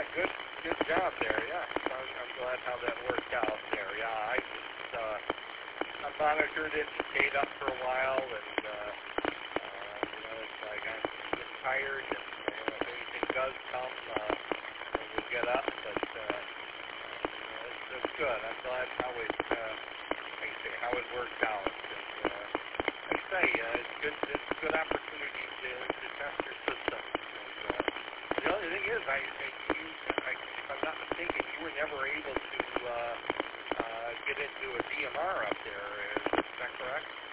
good job there. Yeah, I'm glad how that worked out there. Yeah, I monitored it and stayed up for a while, and it's like I'm getting tired, and if anything does come, we'll get up. But it's good. I'm glad how it, how it worked out. And, like I say, it's a good opportunity to test your system. And, the only thing is, if I'm not mistaken, you were never able to get into a DMR up there. Is that correct?